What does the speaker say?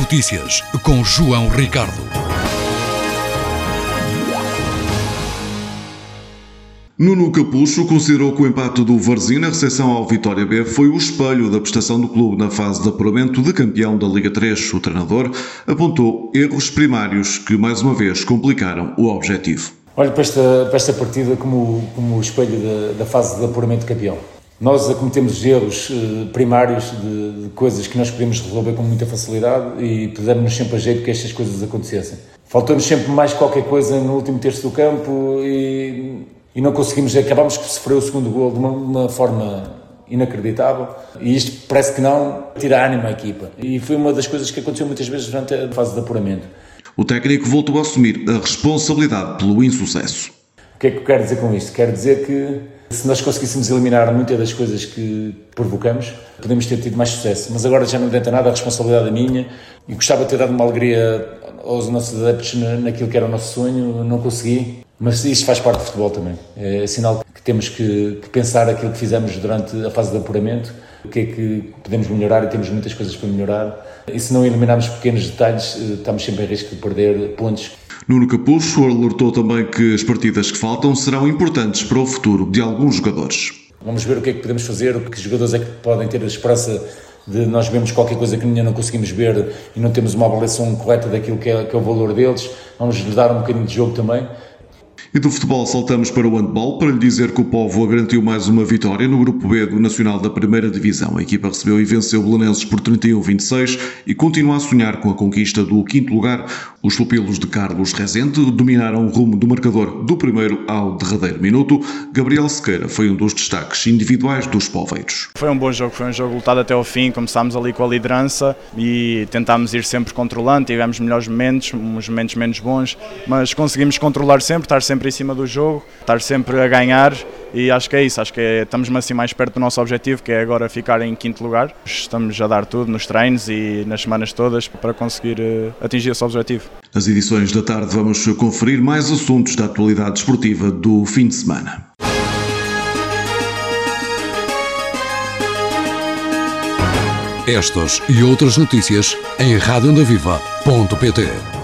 Notícias com João Ricardo. Nuno Capucho considerou que o empate do Varzim na recepção ao Vitória B foi o espelho da prestação do clube na fase de apuramento de campeão da Liga 3. O treinador apontou erros primários que, mais uma vez, complicaram o objetivo. Olho para esta partida como o espelho da fase de apuramento de campeão. Nós cometemos erros primários de coisas que nós podemos resolver com muita facilidade e pusemos-nos sempre a jeito que estas coisas acontecessem. Faltou-nos sempre mais qualquer coisa no último terço do campo e não conseguimos, acabámos por sofrer o segundo gol de uma forma inacreditável e isto parece que não tira ânimo à equipa. E foi uma das coisas que aconteceu muitas vezes durante a fase de apuramento. O técnico voltou a assumir a responsabilidade pelo insucesso. O que é que eu quero dizer com isto? Quero dizer que se nós conseguíssemos eliminar muitas das coisas que provocamos, podemos ter tido mais sucesso. Mas agora já não adianta nada, a responsabilidade é minha e gostava de ter dado uma alegria aos nossos adeptos naquilo que era o nosso sonho, não consegui. Mas isto faz parte do futebol também. É sinal que temos que pensar aquilo que fizemos durante a fase de apuramento, o que é que podemos melhorar e temos muitas coisas para melhorar. E se não eliminarmos pequenos detalhes, estamos sempre em risco de perder pontos. Nuno Capucho alertou também que as partidas que faltam serão importantes para o futuro de alguns jogadores. Vamos ver o que é que podemos fazer, o que jogadores é que podem ter a esperança de nós vermos qualquer coisa que ainda não conseguimos ver e não temos uma avaliação correta daquilo que é o valor deles. Vamos lhes dar um bocadinho de jogo também. E do futebol saltamos para o handball para lhe dizer que o Póvoa garantiu mais uma vitória no grupo B do Nacional da Primeira Divisão. A equipa recebeu e venceu Belenenses por 31-26 e continua a sonhar com a conquista do 5º lugar. Os pupilos de Carlos Rezende dominaram o rumo do marcador do primeiro ao derradeiro minuto. Gabriel Sequeira foi um dos destaques individuais dos poveiros. Foi um jogo lutado até ao fim, começámos ali com a liderança e tentámos ir sempre controlando, tivemos melhores momentos, uns momentos menos bons, mas conseguimos controlar sempre, estar sempre em cima do jogo, estar sempre a ganhar e acho que é isso, estamos assim mais perto do nosso objetivo, que é agora ficar em 5º lugar. Estamos a dar tudo nos treinos e nas semanas todas para conseguir atingir esse objetivo. Nas edições da tarde vamos conferir mais assuntos da atualidade esportiva do fim de semana. Estas e outras notícias em radioondaviva.pt.